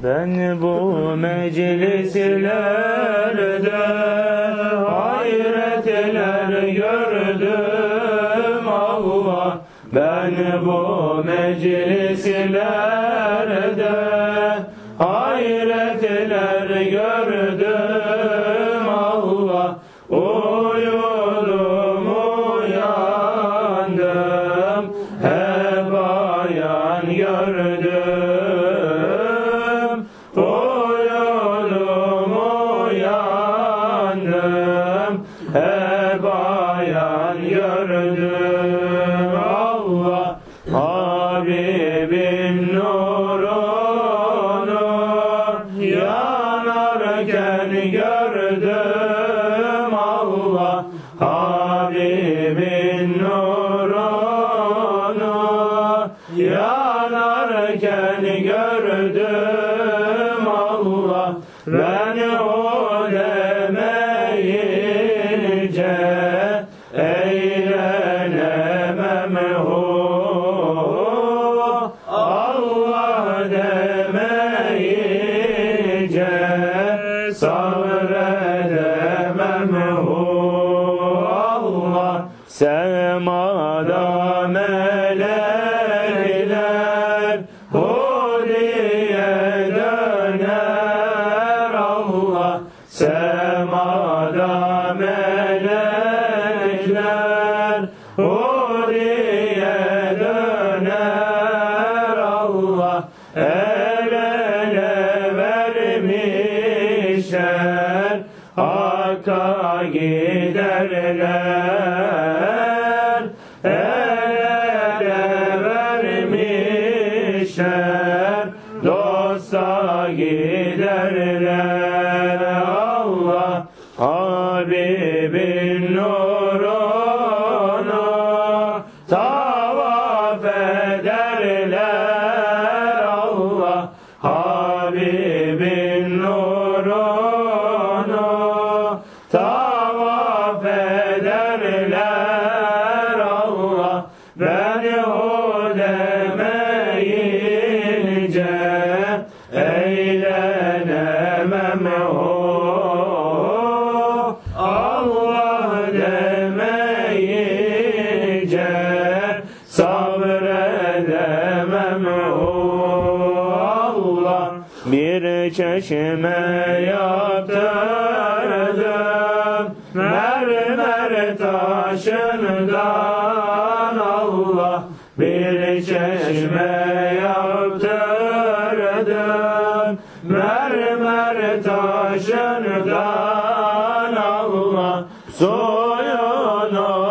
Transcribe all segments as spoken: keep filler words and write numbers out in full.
Ben bu meclislerde hayretler gördüm Allah. Ben bu meclislerde hayretler gördüm Allah. Uyudum uyandım, hep ayan gördüm. Uyudum uyandım, hep ayan gördüm Allah. Habibin nurunu yanarken gördüm Allah. Habibin nurunu yanarken gördüm Allah. Ben o demeyince eğlenemem hu. Allah demeyince sabredemem hu. Allah semada melekler hu diye döner Allah. Semada melekler hu diye döner Allah. El ele vermişler, Hakk'a giderler. El ele vermişler, dosta giderler Allah. Habibin nurunu tavaf ederler Allah. Habibin nurunu tavaf ederler Allah. Ben o demeyince eğlenemem hu. Allah demeyince sabredemem hu. Allah bir çeşme yaptırdım mermer taşından Allah. Bir çeşme yaptırdım mermer taşından Allah. Suyunu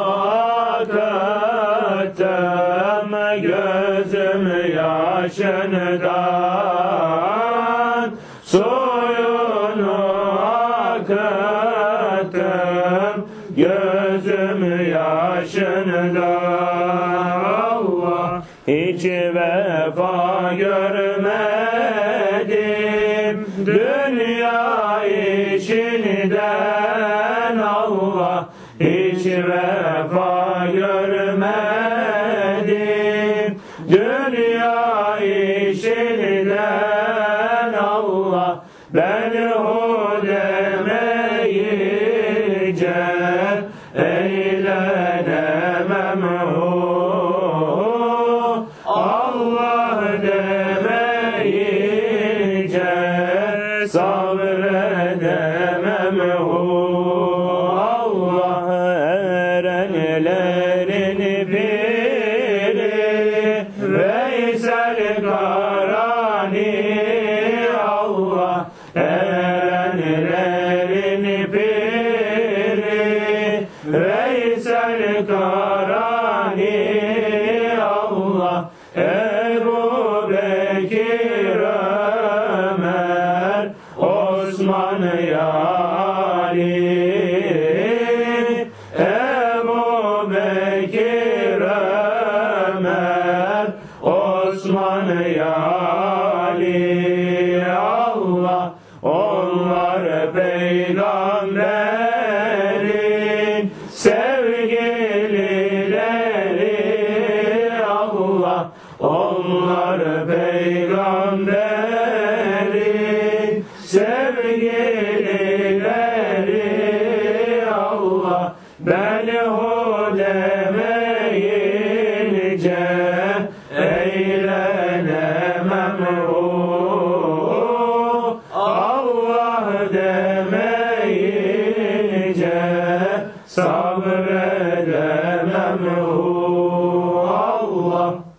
akıttım gözüm yaşından. Suyunu akıttım gözüm yaşından Allah. Hiç vefa görmedim dünya içinden Allah. Hiç vefa görmedim dünya içinden Allah. Ben o demeyince eğlenemem hu. Allah demeyince sabredemem hu. Allah erenlerin piri Veysel Karani Allah. Erenlerin piri Veysel Karani Allah. Ebu Bekir Ömer Osman Ali. Ebu Bekir Ömer Osman Ali Allah. Onlar peygamberin sevgilileri Allah. Onlar peygamberin ben hu demeyince eğlenemem hu. Allah demeyince sabredemem hu. Allah